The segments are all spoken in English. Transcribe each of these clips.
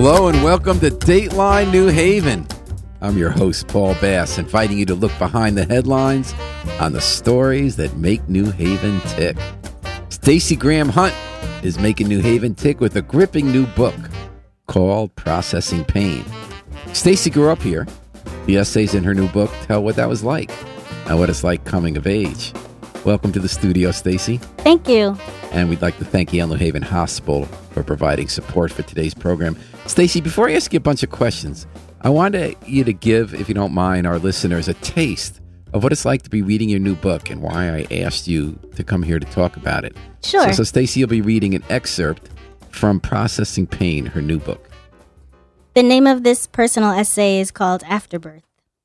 Hello and welcome to Dateline New Haven. I'm your host, Paul Bass, inviting you to look behind the headlines on the stories that make New Haven tick. Stacey Graham Hunt is making New Haven tick with a gripping new book called Processing Pain. Stacey grew up here. The essays in her new book tell what that was like and what it's like coming of age. Welcome to the studio, Stacey. Thank you. And we'd like to thank Yale New Haven Hospital for providing support for today's program. Stacey, before I ask you a bunch of questions, I wanted you to give, if you don't mind, our listeners a taste of what it's like to be reading your new book and why I asked you to come here to talk about it. Sure. So Stacey will be reading an excerpt from Processing Pain, her new book. The name of this personal essay is called Afterbirth.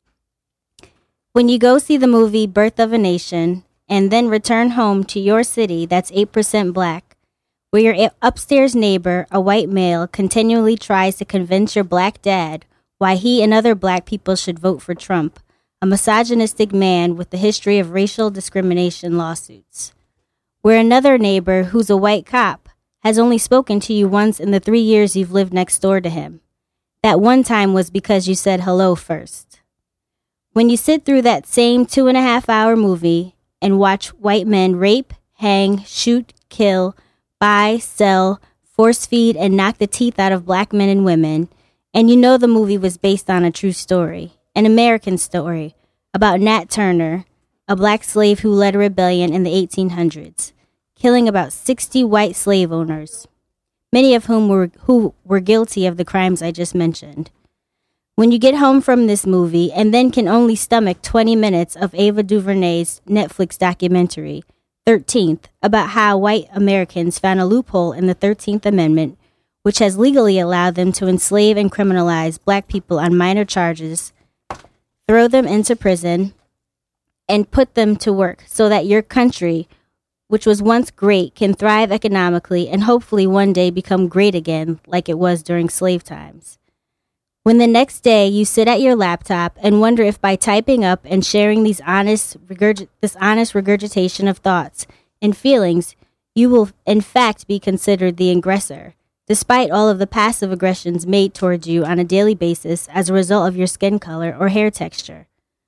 When you go see the movie Birth of a Nation and then return home to your city that's 8% black, where your upstairs neighbor, a white male, continually tries to convince your black dad why he and other black people should vote for Trump, a misogynistic man with a history of racial discrimination lawsuits. Where another neighbor, who's a white cop, has only spoken to you once in the 3 years you've lived next door to him. That one time was because you said hello first. When you sit through that same 2.5-hour movie and watch white men rape, hang, shoot, kill, buy, sell, force feed, and knock the teeth out of black men and women, and you know the movie was based on a true story, an American story, about Nat Turner, a black slave who led a rebellion in the 1800s, killing about 60 white slave owners, many of whom were guilty of the crimes I just mentioned. When you get home from this movie and then can only stomach 20 minutes of Ava DuVernay's Netflix documentary, 13th, about how white Americans found a loophole in the 13th Amendment, which has legally allowed them to enslave and criminalize black people on minor charges, throw them into prison, and put them to work so that your country, which was once great, can thrive economically and hopefully one day become great again like it was during slave times. When the next day you sit at your laptop and wonder if by typing up and sharing this honest regurgitation of thoughts and feelings, you will in fact be considered the aggressor, despite all of the passive aggressions made towards you on a daily basis as a result of your skin color or hair texture.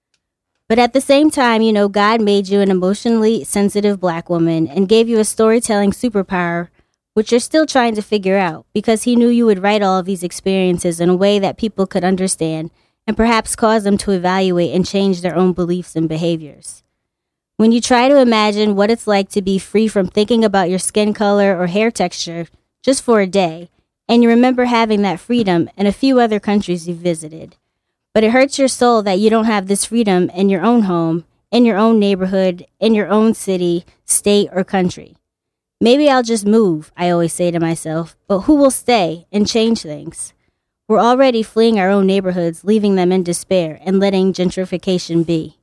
But at the same time, you know God made you an emotionally sensitive black woman and gave you a storytelling superpower, which you're still trying to figure out, because he knew you would write all of these experiences in a way that people could understand and perhaps cause them to evaluate and change their own beliefs and behaviors. When you try to imagine what it's like to be free from thinking about your skin color or hair texture just for a day, and you remember having that freedom in a few other countries you've visited, but it hurts your soul that you don't have this freedom in your own home, in your own neighborhood, in your own city, state, or country. Maybe I'll just move, I always say to myself, but who will stay and change things? We're already fleeing our own neighborhoods, leaving them in despair and letting gentrification be.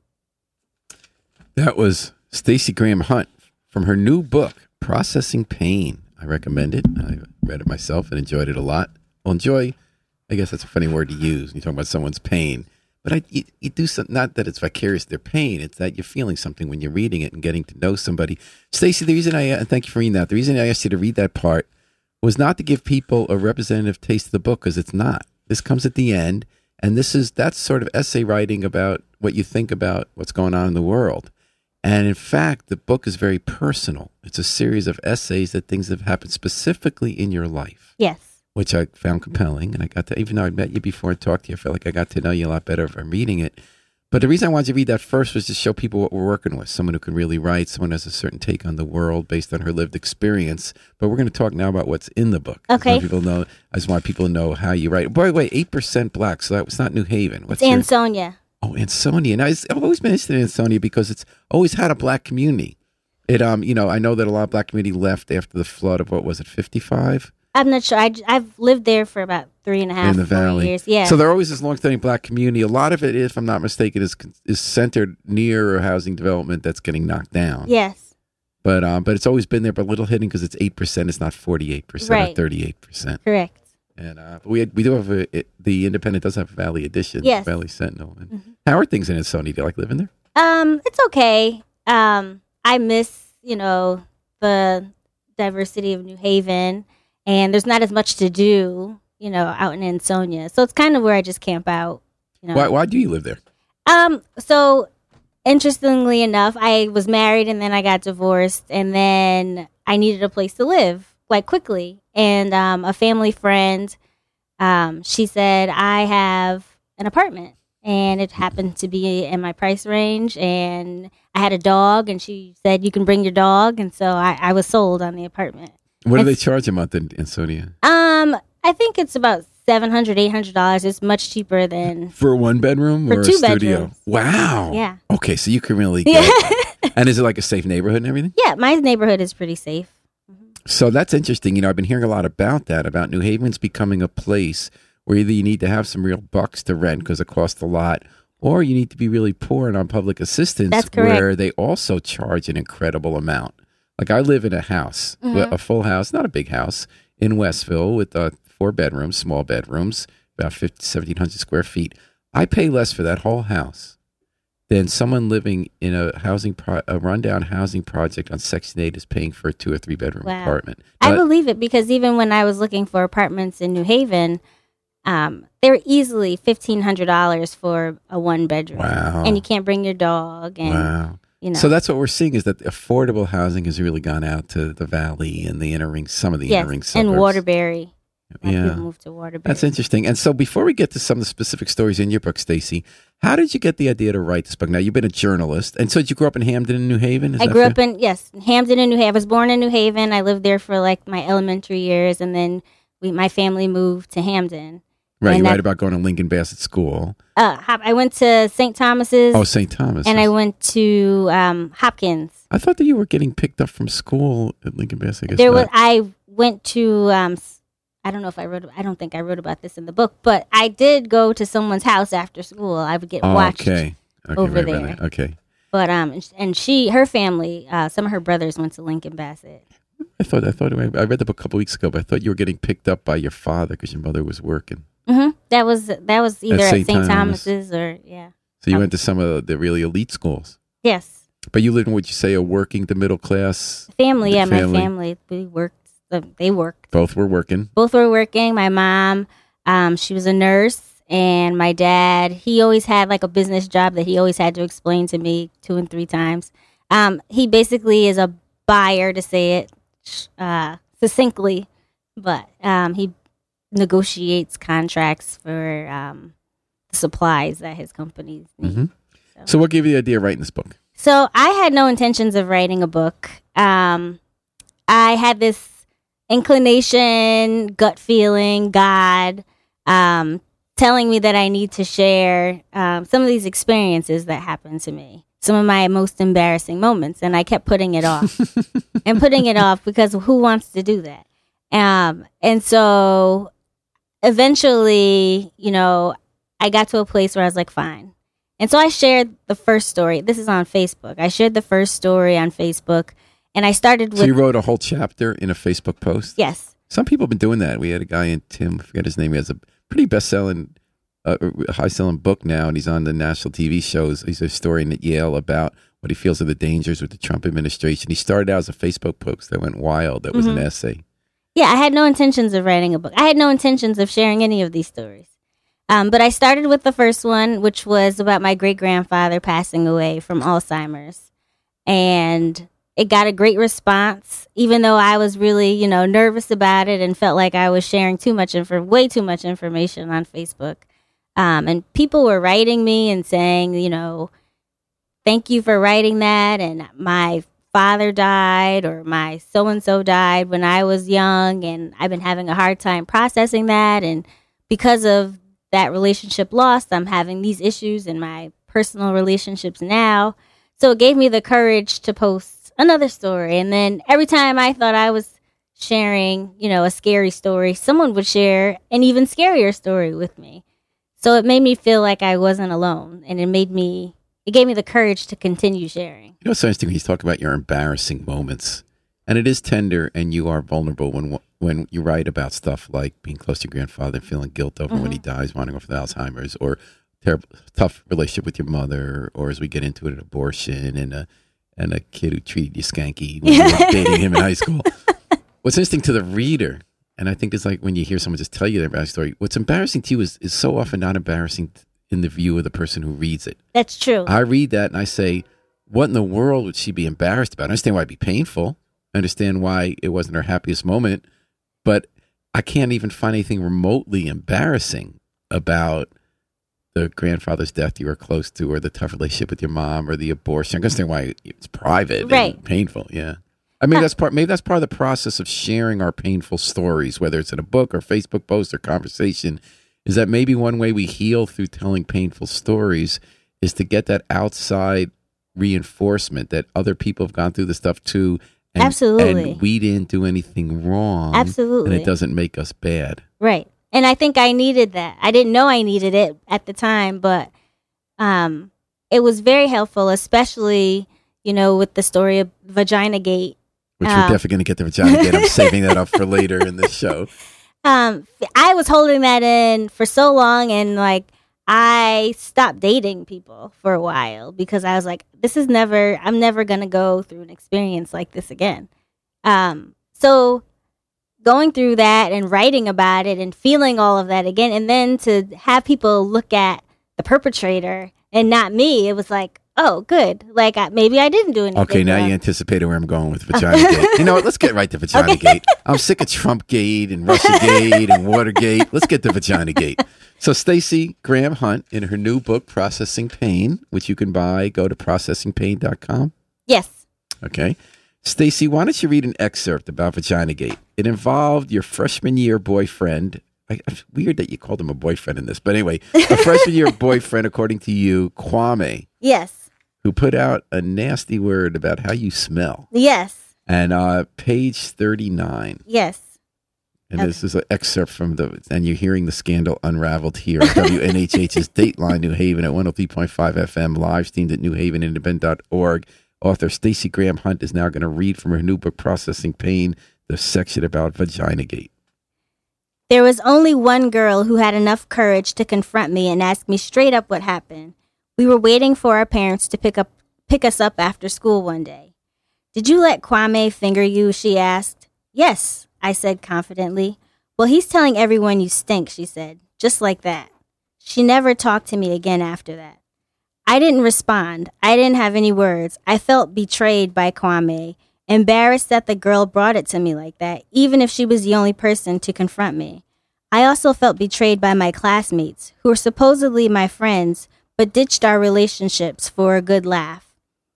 That was Stacey Graham Hunt from her new book, Processing Pain. I recommend it. I read it myself and enjoyed it a lot. Well, enjoy, I guess that's a funny word to use when you talk about someone's pain. But you do something, not that it's vicarious, their pain. It's that you're feeling something when you're reading it and getting to know somebody. Stacey, the reason and thank you for reading that. The reason I asked you to read that part was not to give people a representative taste of the book, because it's not. This comes at the end, and that's sort of essay writing about what you think about what's going on in the world. And in fact, the book is very personal. It's a series of essays that things have happened specifically in your life. Yes. Which I found compelling, and I got to, even though I'd met you before and talked to you, I felt like I got to know you a lot better from reading it. But the reason I wanted to read that first was to show people what we're working with, someone who can really write, someone who has a certain take on the world based on her lived experience. But we're going to talk now about what's in the book. Okay. I just want people to know how you write. By the way, 8% black, so that was not New Haven. It's Ansonia. Oh, Ansonia. And I've always been interested in Ansonia because it's always had a black community. I know that a lot of black community left after the flood of, 55? I'm not sure. I've lived there for about 3.5 in the valley. Years. Yeah. So there always this long-standing black community. A lot of it, if I'm not mistaken, is centered near a housing development that's getting knocked down. Yes. But it's always been there, but a little hidden because it's 8%. It's not 48% right. or 38%. Correct. And we do have the Independent does have a Valley Edition. Yes. Valley Sentinel. And how are things in Ansonia? Do you like living there? It's okay. I miss the diversity of New Haven. And there's not as much to do, out in Ansonia. So it's kind of where I just camp out. Why do you live there? So interestingly enough, I was married and then I got divorced, and then I needed a place to live like quickly. And a family friend, she said, I have an apartment, and it happened to be in my price range, and I had a dog, and she said, you can bring your dog. And so I was sold on the apartment. What do they charge a month in Ansonia? I think it's about $700, $800. It's much cheaper than for a 1-bedroom or two a studio. bedrooms. Wow. Yeah. Okay, so you can really get And is it like a safe neighborhood and everything? Yeah, my neighborhood is pretty safe. So that's interesting. I've been hearing a lot about that, about New Haven's becoming a place where either you need to have some real bucks to rent because it costs a lot, or you need to be really poor and on public assistance. That's correct. Where they also charge an incredible amount. Like I live in a house, a full house, not a big house, in Westville with 4 bedrooms, small bedrooms, about 1,700 square feet. I pay less for that whole house than someone living in a rundown housing project on Section 8 is paying for a 2 or 3 bedroom apartment. I believe it, because even when I was looking for apartments in New Haven, they were easily $1,500 for a 1-bedroom. Wow. And you can't bring your dog. And, wow. So that's what we're seeing, is that affordable housing has really gone out to the valley and the inner ring, some of the inner ring suburbs. And Waterbury. Yeah. People moved to Waterbury. That's interesting. And so before we get to some of the specific stories in your book, Stacey, how did you get the idea to write this book? Now, you've been a journalist. And so did you grow up in Hamden and New Haven? I grew up in Hamden and New Haven. I was born in New Haven. I lived there for like my elementary years. And then my family moved to Hamden. Right. You write about going to Lincoln Bassett School. I went to St. Thomas's. Oh, St. Thomas. And I went to Hopkins. I thought that you were getting picked up from school at Lincoln Bassett. I went to... I don't know if I don't think I wrote about this in the book, but I did go to someone's house after school. I would get watched over there. Okay. But and her family, some of her brothers went to Lincoln Bassett. I read the book a couple weeks ago, but I thought you were getting picked up by your father because your mother was working. Mm-hmm. That was either at St. Thomas's or So you went to some of the really elite schools. Yes. But you lived in, would you say, the middle class family? Yeah, my family. We worked. They worked. Both were working. Both were working. My mom, she was a nurse, and my dad, he always had like a business job that he always had to explain to me 2 and 3 times. He basically is a buyer, to say it succinctly, but he negotiates contracts for the supplies that his companies need. Mm-hmm. So what gave you the idea of writing this book? So I had no intentions of writing a book. I had this inclination, gut feeling, God telling me that I need to share some of these experiences that happened to me, some of my most embarrassing moments, and I kept putting it off and putting it off because who wants to do that? And so eventually, I got to a place where I was like, fine. And so I shared the first story. This is on Facebook. I shared the first story on Facebook. And I started with... So you wrote a whole chapter in a Facebook post? Yes. Some people have been doing that. We had a guy in Tim, I forget his name. He has a pretty best-selling, high-selling book now, and he's on the national TV shows. He's a historian at Yale about what he feels are the dangers with the Trump administration. He started out as a Facebook post that went wild. That was an essay. Yeah, I had no intentions of writing a book. I had no intentions of sharing any of these stories. But I started with the first one, which was about my great-grandfather passing away from Alzheimer's. And... it got a great response, even though I was really, nervous about it and felt like I was sharing way too much information on Facebook. And people were writing me and saying, thank you for writing that. And my father died, or my so-and-so died when I was young, and I've been having a hard time processing that. And because of that relationship lost, I'm having these issues in my personal relationships now. So it gave me the courage to post another story. And then every time I thought I was sharing, a scary story, someone would share an even scarier story with me. So it made me feel like I wasn't alone, and it gave me the courage to continue sharing. It's interesting when you talk about your embarrassing moments, and it is tender, and you are vulnerable when you write about stuff like being close to your grandfather and feeling guilt over when he dies, wandering off with Alzheimer's, or tough relationship with your mother, or as we get into it, an abortion and a kid who treated you skanky when you were dating him in high school. What's interesting to the reader, And I think it's like when you hear someone just tell you their embarrassing story, what's embarrassing to you is so often not embarrassing in the view of the person who reads it. That's true. I read that and I say, what in the world would she be embarrassed about? I understand why it'd be painful. I understand why it wasn't her happiest moment, but I can't even find anything remotely embarrassing about the grandfather's death you were close to, or the tough relationship with your mom, or the abortion. I understand why it's private and painful. Yeah. I mean, maybe that's part of the process of sharing our painful stories, whether it's in a book or Facebook post or conversation, is that maybe one way we heal through telling painful stories is to get that outside reinforcement that other people have gone through the stuff too. And, Absolutely. And we didn't do anything wrong. Absolutely. And it doesn't make us bad. Right. And I think I needed that. I didn't know I needed it at the time, but it was very helpful, especially, with the story of Vagina Gate. Which we're definitely going to get to Vagina Gate. I'm saving that up for later in this show. I was holding that in for so long, and I stopped dating people for a while because I was like, I'm never going to go through an experience like this again. So going through that and writing about it and feeling all of that again, and then to have people look at the perpetrator and not me, it was like, oh, good. Maybe I didn't do anything. Okay, now you anticipated where I'm going with Vagina Gate. You know what? Let's get right to Vagina Gate. I'm sick of Trump Gate and Russia Gate and Watergate. Let's get to Vagina Gate. So Stacey Graham Hunt, in her new book, Processing Pain, which you can buy, go to processingpain.com. Yes. Okay. Stacey, why don't you read an excerpt about Vagina Gate? It involved your freshman year boyfriend. It's weird that you called him a boyfriend in this, but anyway, a freshman year boyfriend, according to you, Kwame. Yes. Who put out a nasty word about how you smell. Yes. And page 39. Yes. And this is an excerpt from and you're hearing the scandal unraveled here. WNHH's Dateline New Haven at 103.5 FM, live streamed at newhavenindependent.org. Author Stacey Graham Hunt is now going to read from her new book, Processing Pain, the section about Vagina Gate. There was only one girl who had enough courage to confront me and ask me straight up what happened. We were waiting for our parents to pick us up after school one day. Did you let Kwame finger you? She asked. Yes, I said confidently. Well, he's telling everyone you stink, she said, just like that. She never talked to me again after that. I didn't respond. I didn't have any words. I felt betrayed by Kwame, embarrassed that the girl brought it to me like that, even if she was the only person to confront me. I also felt betrayed by my classmates, who were supposedly my friends, but ditched our relationships for a good laugh.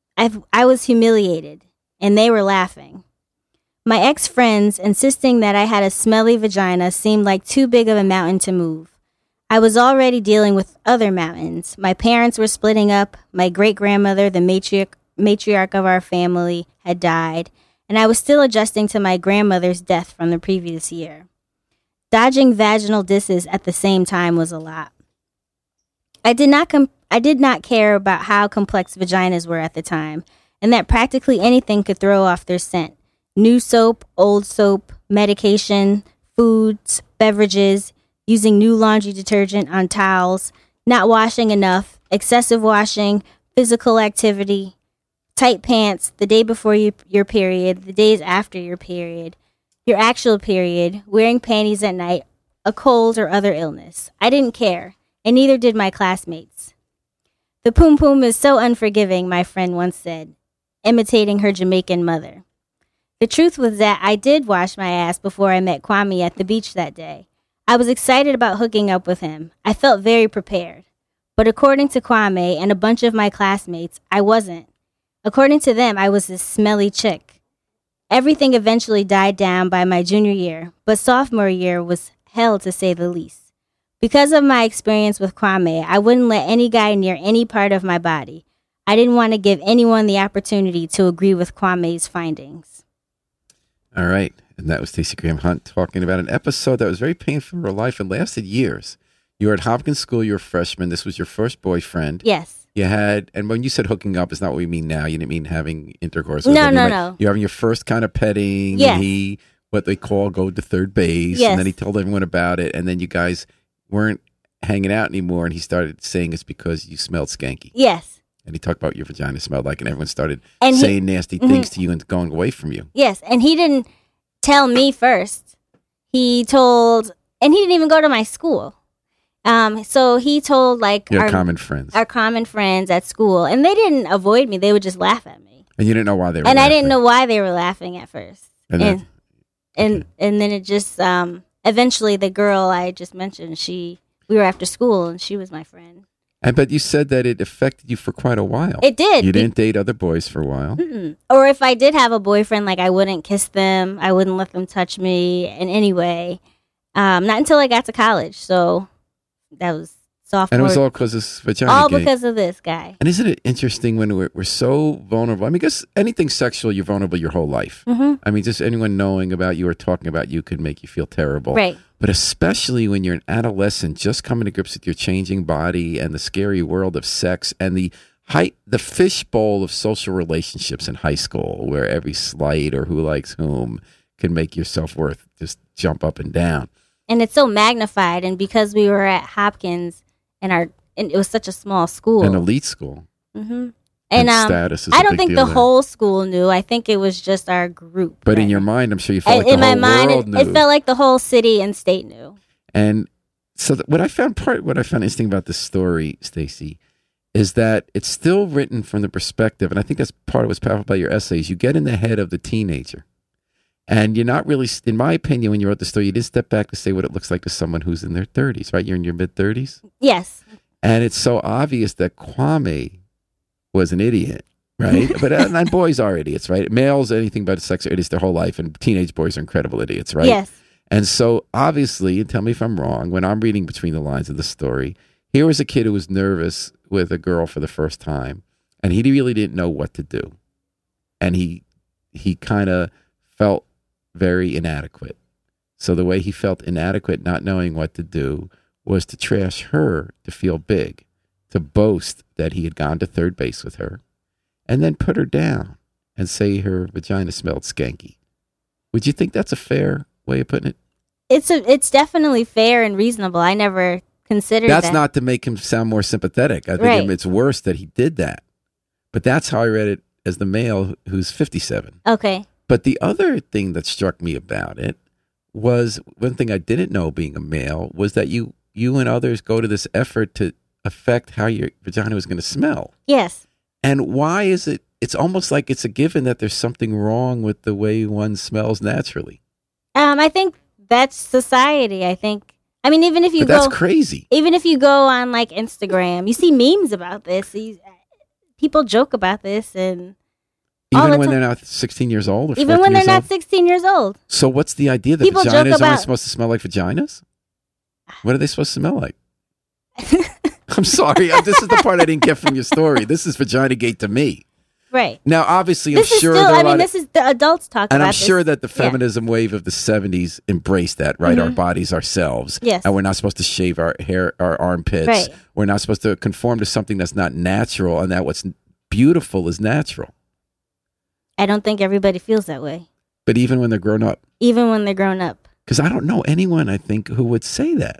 I was humiliated, and they were laughing. My ex-friends insisting that I had a smelly vagina seemed like too big of a mountain to move. I was already dealing with other mountains. My parents were splitting up, my great-grandmother, the matriarch of our family, had died, and I was still adjusting to my grandmother's death from the previous year. Dodging vaginal disses at the same time was a lot. I did not care about how complex vaginas were at the time, and that practically anything could throw off their scent. New soap, old soap, medication, foods, beverages, using new laundry detergent on towels, not washing enough, excessive washing, physical activity, tight pants the day before your period, the days after your period, your actual period, wearing panties at night, a cold or other illness. I didn't care, and neither did my classmates. The poom poom is so unforgiving, my friend once said, imitating her Jamaican mother. The truth was that I did wash my ass before I met Kwame at the beach that day. I was excited about hooking up with him. I felt very prepared. But according to Kwame and a bunch of my classmates, I wasn't. According to them, I was this smelly chick. Everything eventually died down by my junior year, but sophomore year was hell to say the least. Because of my experience with Kwame, I wouldn't let any guy near any part of my body. I didn't want to give anyone the opportunity to agree with Kwame's findings. All right. And that was Stacey Graham Hunt talking about an episode that was very painful in her life and lasted years. You were at Hopkins School, you were a freshman. This was your first boyfriend. Yes. You had, and when you said hooking up, it's not what we mean now. You didn't mean having intercourse with him. No. You're having your first kind of petting. Yes. And he, what they call, go to third base. Yes. And then he told everyone about it. And then you guys weren't hanging out anymore. And he started saying it's because you smelled skanky. Yes. And he talked about what your vagina smelled like. And everyone started saying nasty things to you and going away from you. Yes. And he didn't tell me first. he told, and he didn't even go to my school. So he told like Your common friends. Our common friends at school, and they didn't avoid me. They would just laugh at me. And you didn't know why they were and laughing. I didn't know why they were laughing at first. And then it just, eventually the girl I just mentioned, we were after school and she was my friend. But you said that it affected you for quite a while. It did. You didn't date other boys for a while. Or if I did have a boyfriend, like I wouldn't kiss them. I wouldn't let them touch me in any way. Not until I got to college. So that was sophomore. And it was all because of vagina all gate. because of this guy. And isn't it interesting when we're so vulnerable? I mean, because anything sexual, you're vulnerable your whole life. Mm-hmm. I mean, just anyone knowing about you or talking about you could make you feel terrible. Right. But especially when you're an adolescent, just coming to grips with your changing body and the scary world of sex and the fishbowl of social relationships in high school, where every slight or who likes whom can make your self-worth just jump up and down. And it's so magnified. And because we were at Hopkins and it was such a small school. An elite school. Mm-hmm. And status is I a don't big think deal the whole school knew. I think it was just our group. But in your mind, I'm sure you felt like in the whole my mind, world knew. it felt like the whole city and state knew. And so what I found interesting about this story, Stacey, is that it's still written from the perspective, and I think that's part of what's powerful about your essays. You get in the head of the teenager. And you're not really, in my opinion, when you wrote the story, you didn't step back to say what it looks like to someone who's in their 30s, right? You're in your mid-30s? Yes. And it's so obvious that Kwame was an idiot, right? But and boys are idiots, right? Males, anything but sex are idiots their whole life, and teenage boys are incredible idiots, right? Yes. And so obviously, and tell me if I'm wrong, when I'm reading between the lines of the story, here was a kid who was nervous with a girl for the first time, and he really didn't know what to do. And he kind of felt very inadequate. So the way he felt inadequate, not knowing what to do, was to trash her to feel big, to boast that he had gone to third base with her, and then put her down and say her vagina smelled skanky. Would you think that's a fair way of putting it? It's definitely fair and reasonable. I never considered That's that. not to make him sound more sympathetic. I think Right. it's worse that he did that. But that's how I read it as the male who's 57. Okay. But the other thing that struck me about it was, one thing I didn't know being a male, was that you and others go to this effort to affect how your vagina was going to smell. Yes. And why is it? It's almost like it's a given that there's something wrong with the way one smells naturally. I think that's society. I mean, even if you But that's crazy. Even if you go on like Instagram, you see memes about this. People joke about this, and Even when they're not 16 years old or 14 even when they're years not old? 16 years old. So what's the idea that People joke vaginas aren't about- supposed to smell like vaginas? What are they supposed to smell like? I'm sorry. This is the part I didn't get from your story. This is Vagina Gate to me. Right. Now, obviously, This I'm is sure still, there are a I mean, lot of- this is the adults talk and about I'm this. sure that the Yeah. feminism wave of the 70s embraced that, right? Our bodies ourselves. Yes. And we're not supposed to shave our hair, our armpits. Right. We're not supposed to conform to something that's not natural, and that what's beautiful is natural. I don't think everybody feels that way, But even when they're grown up. even when they're grown up. Because I don't know anyone, I think, who would say that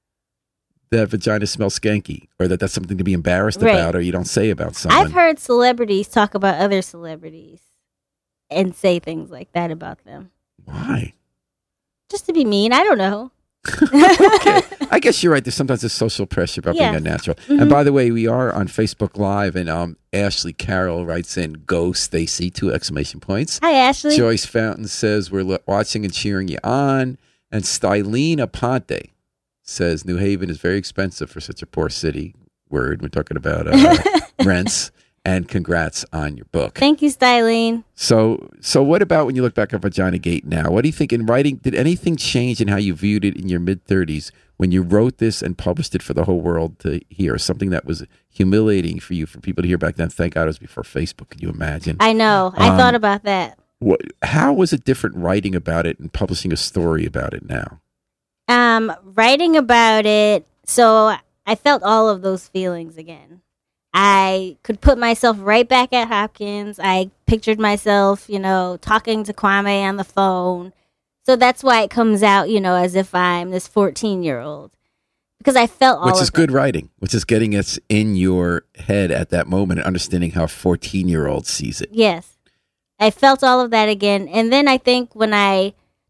vagina smells skanky, or that's something to be embarrassed Right. about, or you don't say about someone. I've heard celebrities talk about other celebrities and say things like that about them. Why? Just to be mean. I don't know. Okay. I guess you're right. Sometimes there's social pressure about being Yes. unnatural. Mhm. And by the way, we are on Facebook Live, and Ashley Carroll writes in, "Go Stacy!" 2 exclamation points. Hi, Ashley. Joyce Fountain says, "We're watching and cheering you on." And Stylene Aponte says, "New Haven is very expensive for such a poor city." We're talking about rents. And congrats on your book. Thank you, Stylene. So what about when you look back at Vagina Gate now? What do you think in writing? Did anything change in how you viewed it in your mid-30s when you wrote this and published it for the whole world to hear? Something that was humiliating for you, for people to hear back then. Thank God it was before Facebook. Can you imagine? I know. I thought about that. How was it different writing about it and publishing a story about it now? Writing about it, so I felt all of those feelings again. I could put myself right back at Hopkins. I pictured myself, talking to Kwame on the phone. So that's why it comes out, as if I'm this 14-year-old. Because I felt all Which of is good writing, which is getting us in your head at that moment and understanding how a 14-year-old sees it. Yes. I felt all of that again. And then I think there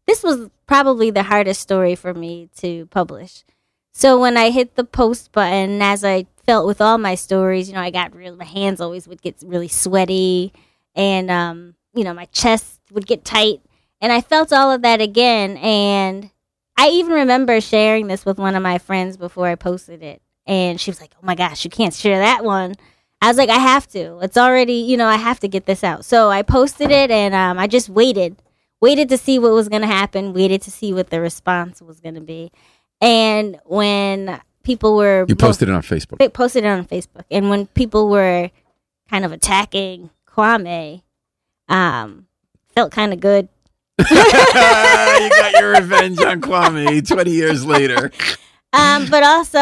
this was probably the hardest story for me to publish. So when I hit the post button, as I felt with all my stories, my hands always would get really sweaty, and my chest would get tight, and I felt all of that again. And I even remember sharing this with one of my friends before I posted it, and she was like, "Oh my gosh, you can't share that one." I was like, "I have to. It's already, I have to get this out." So I posted it, and I just waited to see what was going to happen, waited to see what the response was going to be. And when people were... You posted it on Facebook. They posted it on Facebook. And when people were kind of attacking Kwame, felt kind of good. You got your revenge on Kwame 20 years later. But also,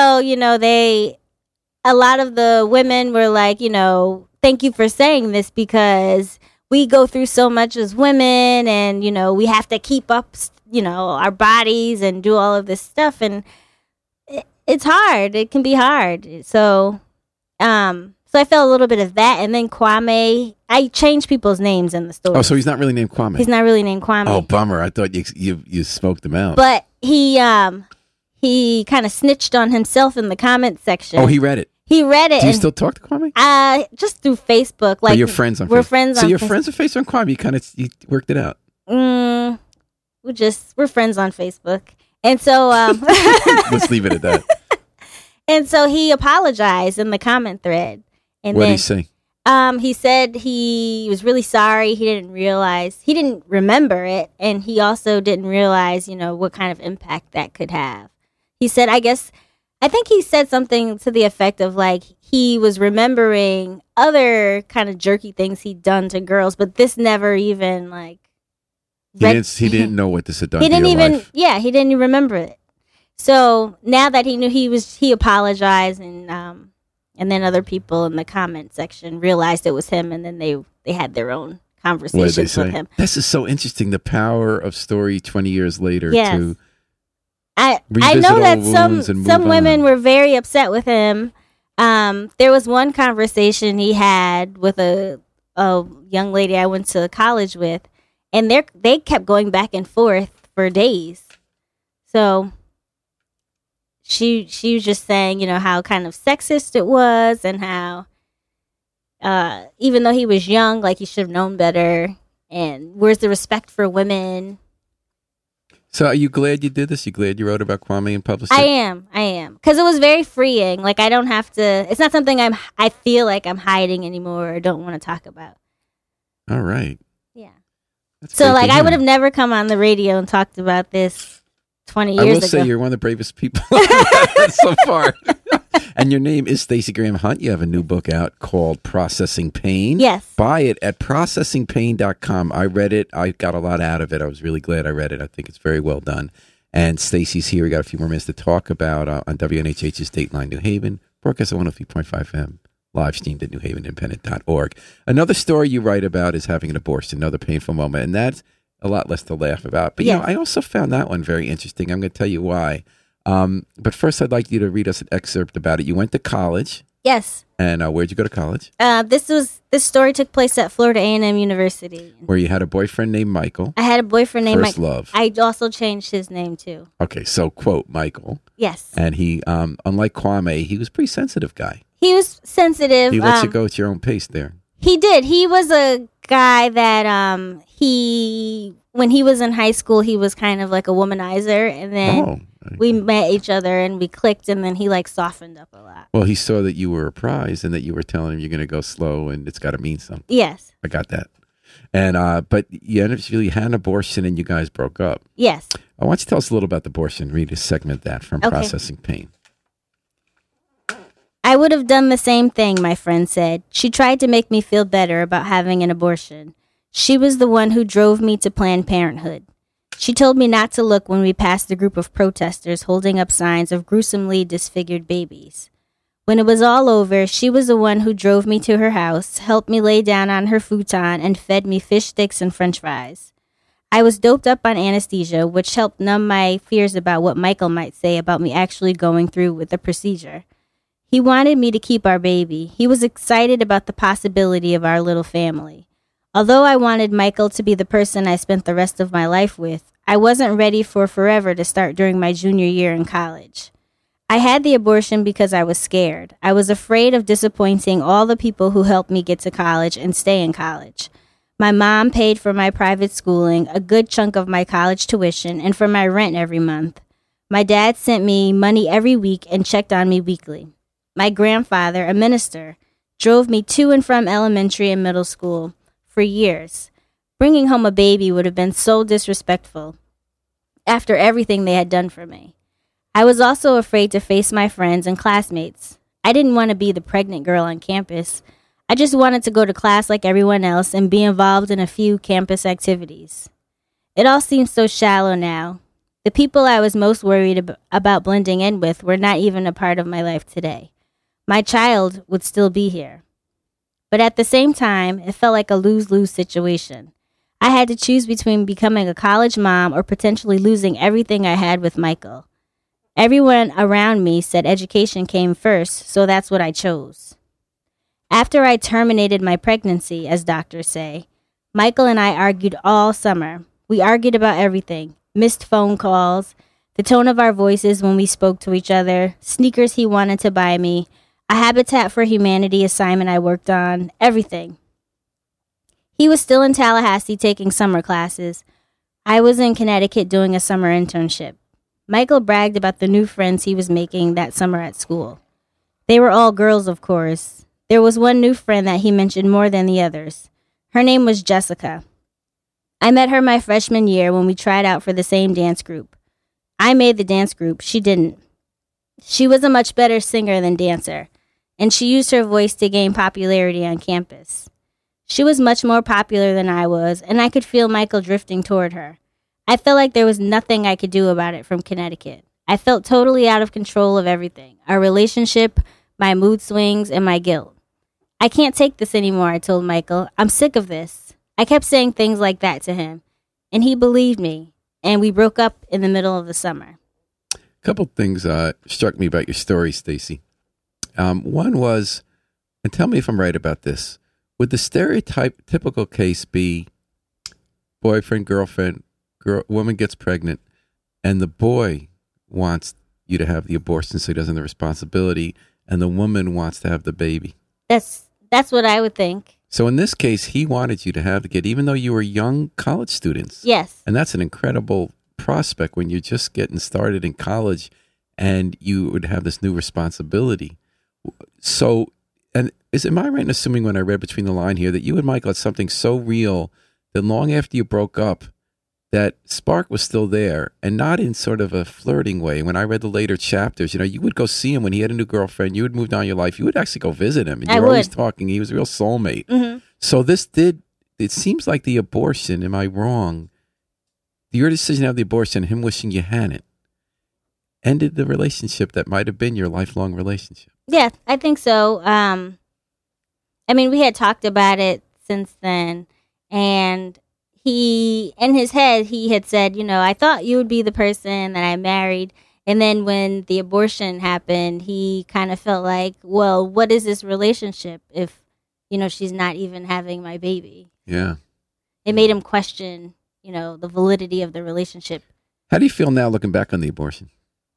a lot of the women were like, thank you for saying this, because we go through so much as women, and, we have to keep up, our bodies and do all of this stuff. And it's hard. It can be hard. So I felt a little bit of that. And then Kwame, I changed people's names in the story. Oh, so he's not really named Kwame. He's not really named Kwame. Oh, bummer. I thought you smoked him out. But he kind of snitched on himself in the comment section. Oh, he read it. He read it. Do you still talk to Kwame? Just through Facebook. Like, you're friends on Facebook? We're friends on Facebook. So you're friends on Facebook on Kwame. You worked it out. We're friends on Facebook. And so... Let's leave it at that. And so he apologized in the comment thread. And what did he say? He said he was really sorry. He didn't remember it. And he also didn't realize, what kind of impact that could have. He said, I think he said something to the effect of, like, he was remembering other kind of jerky things he'd done to girls, but this never even, like... He didn't know what this had done to your life. Yeah, he didn't even remember it. So now that he knew, he apologized, and then other people in the comment section realized it was him, and then they had their own conversations with him. This is so interesting, the power of story 20 years later. Yes. To I know that some women were very upset with him. There was one conversation he had with a young lady I went to college with, and they kept going back and forth for days. So she was just saying, how kind of sexist it was, and how even though he was young, like, he should have known better. And where's the respect for women? So are you glad you did this? You glad you wrote about Kwame and published it? I am. Because it was very freeing. Like, I don't have to... It's not something I feel like I'm hiding anymore or don't want to talk about. All right. Yeah. That's so, like, I would have never come on the radio and talked about this 20 years ago. I will say you're one of the bravest people so far. And your name is Stacey Graham Hunt. You have a new book out called Processing Pain. Yes. Buy it at processingpain.com. I read it. I got a lot out of it. I was really glad I read it. I think it's very well done. And Stacey's here. We got a few more minutes to talk about on WNHH's Dateline New Haven, broadcast at 103.5 FM, live streamed at newhavenindependent.org. Another story you write about is having an abortion, another painful moment. And that's a lot less to laugh about. But, yes. I also found that one very interesting. I'm going to tell you why. But first, I'd like you to read us an excerpt about it. You went to college. Yes. And where'd you go to college? This story took place at Florida A&M University. Where you had a boyfriend named Michael. I had a boyfriend named Michael. First love. I also changed his name, too. Okay, so, quote, Michael. Yes. And he, unlike Kwame, he was a pretty sensitive guy. He was sensitive. He lets you go at your own pace there. He did. He was a guy that, when he was in high school, he was kind of like a womanizer. And then we met each other and we clicked, and then he, like, softened up a lot. Well, he saw that you were a prize and that you were telling him you're going to go slow and it's got to mean something. Yes. I got that. And, but you had an abortion and you guys broke up. Yes. I want you to tell us a little about the abortion. Read a segment that from Processing Pain. I would have done the same thing, my friend said. She tried to make me feel better about having an abortion. She was the one who drove me to Planned Parenthood. She told me not to look when we passed a group of protesters holding up signs of gruesomely disfigured babies. When it was all over, she was the one who drove me to her house, helped me lay down on her futon, and fed me fish sticks and french fries. I was doped up on anesthesia, which helped numb my fears about what Michael might say about me actually going through with the procedure. He wanted me to keep our baby. He was excited about the possibility of our little family. Although I wanted Michael to be the person I spent the rest of my life with, I wasn't ready for forever to start during my junior year in college. I had the abortion because I was scared. I was afraid of disappointing all the people who helped me get to college and stay in college. My mom paid for my private schooling, a good chunk of my college tuition, and for my rent every month. My dad sent me money every week and checked on me weekly. My grandfather, a minister, drove me to and from elementary and middle school for years. Bringing home a baby would have been so disrespectful after everything they had done for me. I was also afraid to face my friends and classmates. I didn't want to be the pregnant girl on campus. I just wanted to go to class like everyone else and be involved in a few campus activities. It all seems so shallow now. The people I was most worried about blending in with were not even a part of my life today. My child would still be here. But at the same time, it felt like a lose-lose situation. I had to choose between becoming a college mom or potentially losing everything I had with Michael. Everyone around me said education came first, so that's what I chose. After I terminated my pregnancy, as doctors say, Michael and I argued all summer. We argued about everything, missed phone calls, the tone of our voices when we spoke to each other, sneakers he wanted to buy me, a Habitat for Humanity assignment I worked on, everything. He was still in Tallahassee taking summer classes. I was in Connecticut doing a summer internship. Michael bragged about the new friends he was making that summer at school. They were all girls, of course. There was one new friend that he mentioned more than the others. Her name was Jessica. I met her my freshman year when we tried out for the same dance group. I made the dance group. She didn't. She was a much better singer than dancer, and she used her voice to gain popularity on campus. She was much more popular than I was, and I could feel Michael drifting toward her. I felt like there was nothing I could do about it from Connecticut. I felt totally out of control of everything. Our relationship, my mood swings, and my guilt. I can't take this anymore, I told Michael. I'm sick of this. I kept saying things like that to him, and he believed me, and we broke up in the middle of the summer. A couple things struck me about your story, Stacy. One was, and tell me if I'm right about this, would the stereotypical case be boyfriend, girlfriend, woman gets pregnant, and the boy wants you to have the abortion so he doesn't have the responsibility, and the woman wants to have the baby? That's what I would think. So in this case, he wanted you to have the kid, even though you were young college students. Yes. And that's an incredible prospect when you're just getting started in college and you would have this new responsibility. So, and am I right in assuming when I read between the line here that you and Michael had something so real that long after you broke up, that spark was still there, and not in sort of a flirting way? When I read the later chapters, you would go see him when he had a new girlfriend. You would move down your life. You would actually go visit him. And you were always talking. He was a real soulmate. Mm-hmm. So it seems like the abortion, am I wrong? Your decision to have the abortion, him wishing you hadn't, ended the relationship that might have been your lifelong relationship. Yeah, I think so. We had talked about it since then, and he, in his head, he had said, I thought you would be the person that I married. And then when the abortion happened, he kind of felt like, well, what is this relationship if, she's not even having my baby? Yeah. It made him question, the validity of the relationship. How do you feel now looking back on the abortion?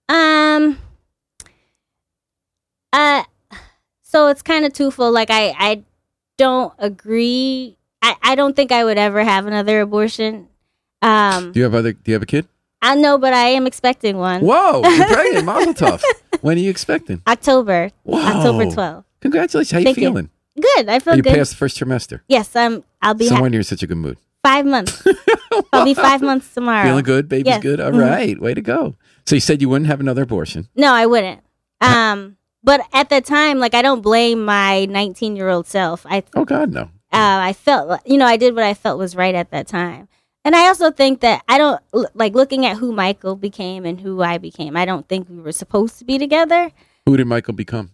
So it's kind of twofold. Like, I don't agree. I don't think I would ever have another abortion. Do you have a kid? I know, but I am expecting one. Whoa, you're pregnant. Mazel tov. When are you expecting? October. Whoa. October 12th. Congratulations. How are you feeling? Good. I feel good. Are you passed the first trimester? Yes, I'll be. So when you're in such a good mood? 5 months. I'll be 5 months tomorrow. Feeling good? Baby's good? All right. Way to go. So you said you wouldn't have another abortion? No, I wouldn't. But at the time, I don't blame my 19-year-old self. Oh, God, no. I felt, I did what I felt was right at that time. And I also think that I don't, looking at who Michael became and who I became, I don't think we were supposed to be together. Who did Michael become?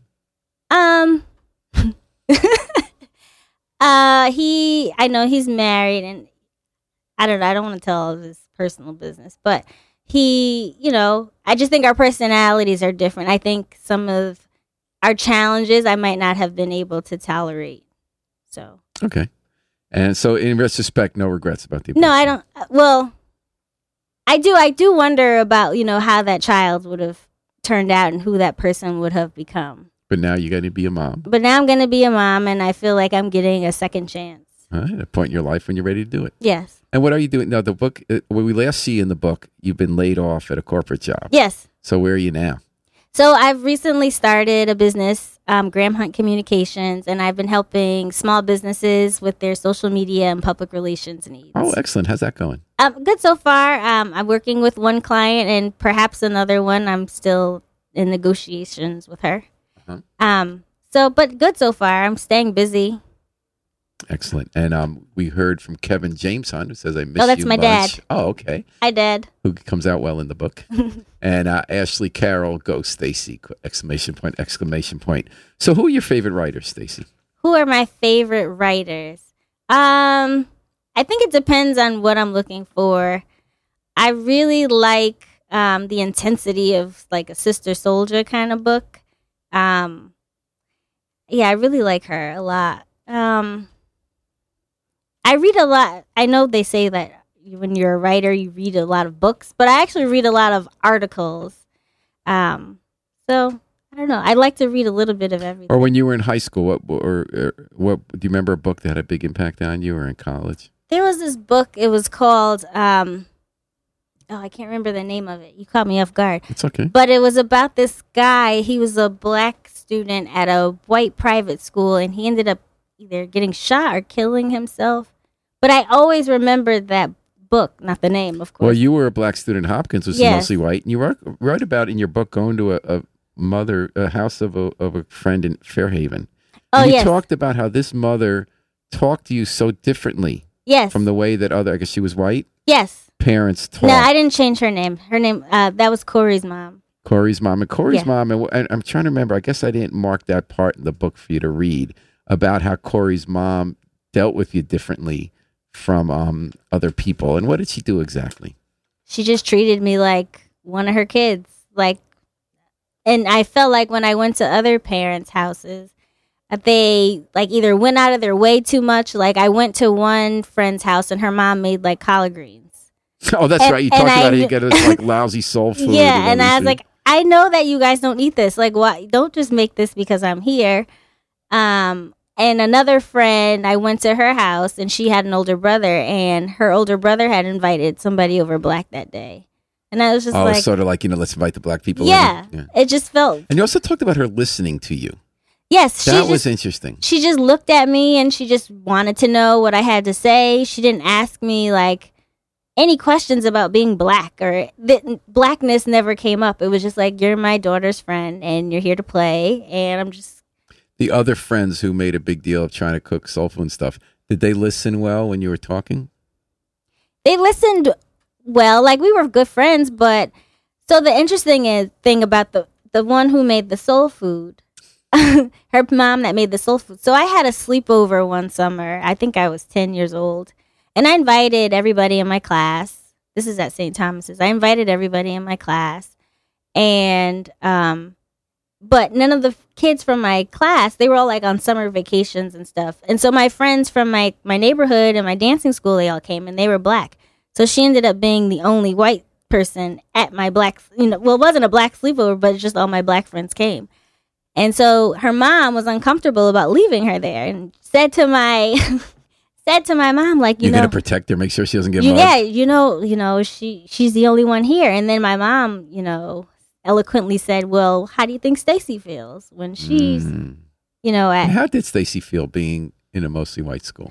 I know he's married, and I don't want to tell all of his personal business, but he, I just think our personalities are different. I think some of our challenges I might not have been able to tolerate. So. Okay. And so in retrospect, no regrets about the abortion? No, I don't. Well, I do wonder about, how that child would have turned out and who that person would have become. But now you got to be a mom. But now I'm going to be a mom, and I feel like I'm getting a second chance. All right, a point in your life when you're ready to do it. Yes. And what are you doing now? The book, when we last see in the book, you've been laid off at a corporate job. Yes. So where are you now? So I've recently started a business, Graham Hunt Communications, and I've been helping small businesses with their social media and public relations needs. Oh, excellent. How's that going? Good so far. I'm working with one client and perhaps another one. I'm still in negotiations with her. Uh-huh. But good so far. I'm staying busy. Excellent. And we heard from Kevin James Hunt, who says, I miss you. Oh, that's my dad. Oh, okay. Hi, Dad. Who comes out well in the book. And Ashley Carroll, go Stacy, exclamation point, exclamation point. So who are your favorite writers, Stacy? Who are my favorite writers? I think it depends on what I'm looking for. I really like the intensity of like a Sister Soldier kind of book. Yeah, I really like her a lot. I read a lot. I know they say that when you're a writer, you read a lot of books, but I actually read a lot of articles. So I don't know. I like to read a little bit of everything. Or when you were in high school, what do you remember a book that had a big impact on you, or in college? There was this book. It was called, I can't remember the name of it. You caught me off guard. It's okay. But it was about this guy. He was a black student at a white private school, and he ended up either getting shot or killing himself. But I always remembered that book, not the name, of course. Well, you were a black student at Hopkins, which is Yes. mostly white. And you wrote about in your book going to a house of a friend in Fairhaven. Oh, And you yes. talked about how this mother talked to you so differently Yes. from the way that I guess she was white, Yes. parents talked. No, I didn't change her name. Her name, that was Corey's mom. Corey's mom. And Corey's Yeah. mom, and I'm trying to remember, I guess I didn't mark that part in the book for you to read, about how Corey's mom dealt with you differently from other people. And what did she do exactly? She just treated me like one of her kids. And I felt like when I went to other parents' houses, they either went out of their way too much. Like I went to one friend's house and her mom made collard greens. Oh, that's right. You talked about how you get this lousy soul food. Yeah, and I was everything. like, I know that you guys don't eat this. Like, why? Don't just make this because I'm here. And another friend, I went to her house and she had an older brother, and her older brother had invited somebody over black that day. And I was just it's sort of like, let's invite the black people yeah, in. it just felt. And you also talked about her listening to you. Yes, That was interesting. She just looked at me and she just wanted to know what I had to say. She didn't ask me any questions about being black, or blackness never came up. It was just like, you're my daughter's friend and you're here to play. And I'm just. The other friends who made a big deal of trying to cook soul food and stuff, did they listen well when you were talking? They listened well. We were good friends, but so the interesting thing about the one who made the soul food, her mom that made the soul food. So I had a sleepover one summer. I think I was 10 years old. And I invited everybody in my class. This is at St. Thomas's. I invited everybody in my class. And, but none of the kids from my class, they were all on summer vacations and stuff. And so my friends from my neighborhood and my dancing school, they all came, and they were black. So she ended up being the only white person at my black, it wasn't a black sleepover, but just all my black friends came. And so her mom was uncomfortable about leaving her there, and said to my mom, You're going to protect her, make sure she doesn't get mugged? Yeah, she's the only one here. And then my mom, eloquently said, well, how do you think Stacy feels when she's, How did Stacy feel being in a mostly white school?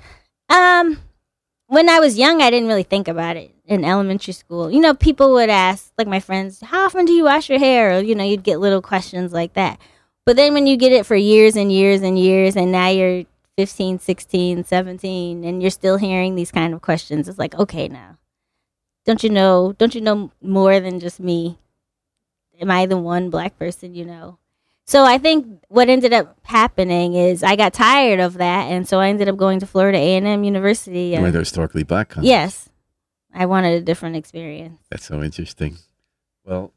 When I was young, I didn't really think about it in elementary school. People would ask, my friends, how often do you wash your hair? Or, you'd get little questions like that. But then when you get it for years and years and years, and now you're 15, 16, 17, and you're still hearing these kind of questions, it's like, okay, now, don't you know more than just me? Am I the one black person, So I think what ended up happening is I got tired of that, and so I ended up going to Florida A&M University. Where they're historically black country. Yes. I wanted a different experience. That's so interesting. Well,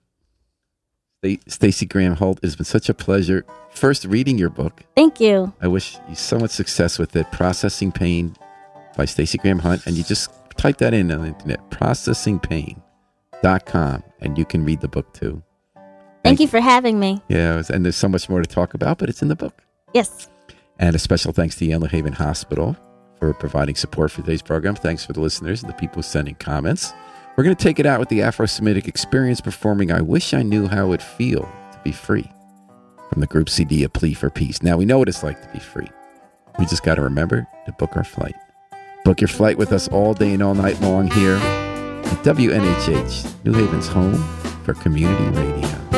Stacy Graham Holt, it's been such a pleasure first reading your book. Thank you. I wish you so much success with it. Processing Pain by Stacy Graham Hunt. And you just type that in on the internet. Processing Pain yellowhavenhospital.com, and you can read the book too. Thank you for having me. Yeah, and there's so much more to talk about, but it's in the book. Yes. And a special thanks to Yellow Haven Hospital for providing support for today's program. Thanks for the listeners and the people sending comments. We're going to take it out with the Afro-Semitic Experience performing I Wish I Knew How It Would Feel to Be Free from the group CD A Plea for Peace. Now, we know what it's like to be free. We just got to remember to book our flight. Book your flight with us all day and all night long here at WNHH, New Haven's home for community radio.